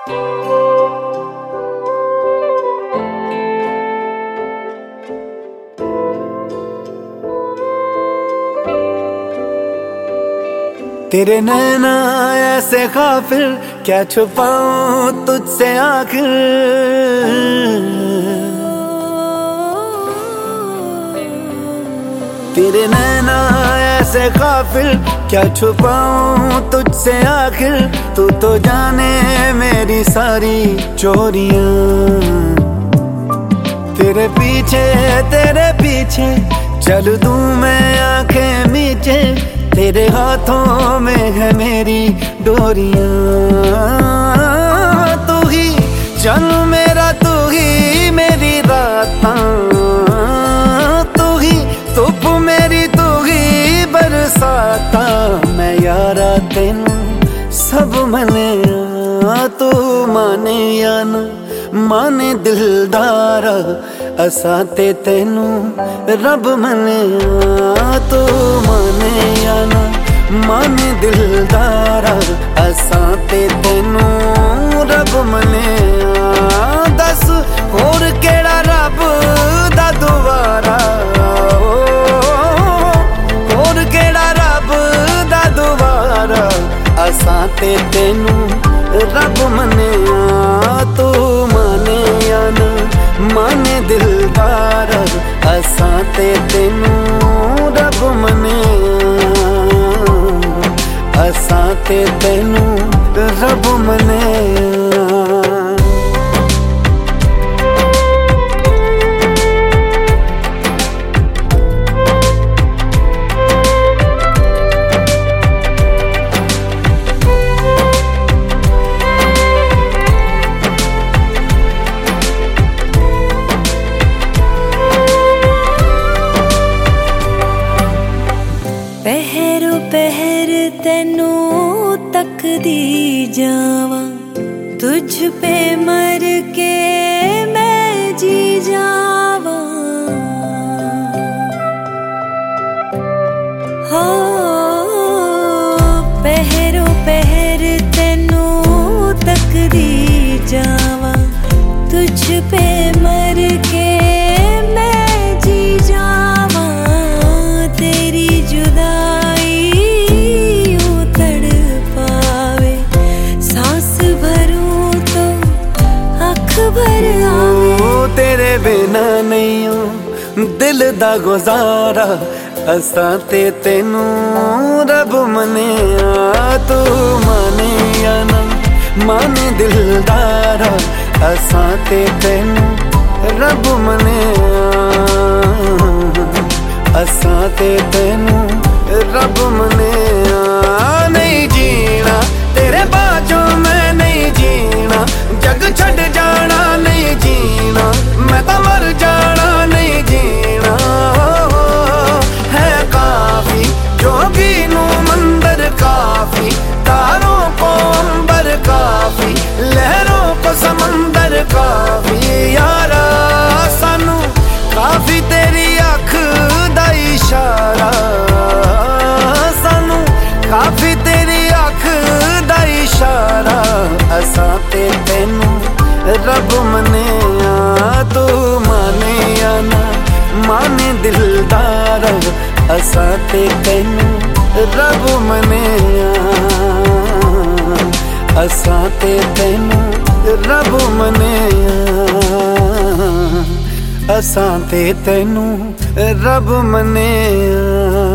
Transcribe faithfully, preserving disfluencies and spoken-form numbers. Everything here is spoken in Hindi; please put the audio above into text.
तेरे नैना ऐसे काफिर, क्या छुपाऊं तुझसे आखिर। तेरे नैना ऐसे काफिर, क्या छुपाऊं तुझसे आखिर। तू तो जाने मेरी सारी चोरियां। तेरे पीछे तेरे पीछे चल दूं मैं आंखें मीचे। तेरे हाथों में है मेरी डोरियां। तू ही चल मेरा, तू ही मेरी रातां। तू ही धुप मेरी, तू ही बरसाता। मैं यारा तेनू सब मने, तू माने या ना माने दिलदारा। असां ते तेनू रब मने, तू माने या ना माने दिलदारा। असां ते तेनू रब मने। दस होर केड़ा रब दा दुआरा। होर केड़ा रब दा दुआरा। असां ते तेनू रब मने, तू माने या ना माने दिलदारा। असां ते तेनू रब मने। असां ते तेनू रब मने। पहरो पहर तेनू तकदी जावां। तुझ पे मर के मैं जी जावां। हो पहरो पहर तेनू तकदी जावां। तुझ पे मर के मैं जी जावां। तेरी जुदाई यूं तड़पावे, सांस भरूं तो अख भर आवे। तेरे बिना नहीं हूं दिल दा गुजारा। असां ते तेनू रब मने, तू माने या ना माने दिलदारा। असां ते तेनू रब मने। असां ते तेनू रब मने। नहीं जीना तेरे बाजों मैं नहीं जीना। जग छड़ जाना नहीं जीना। मैं तो मर जाना नहीं जीना। है काफी जोगी नू मंदिर काफी। तारों को अंबर काफी, लहरों को समंदर काफी। यारा सानू काफी तेरी अख दा इशारा। सानू काफी तेरी अख दा इशारा। असां ते तेनू रब मने, तू माने या ना माने दिलदारा। असां ते तेनू रब मने। असां ते तेनू रब मने। असां ते तेनू रब मने।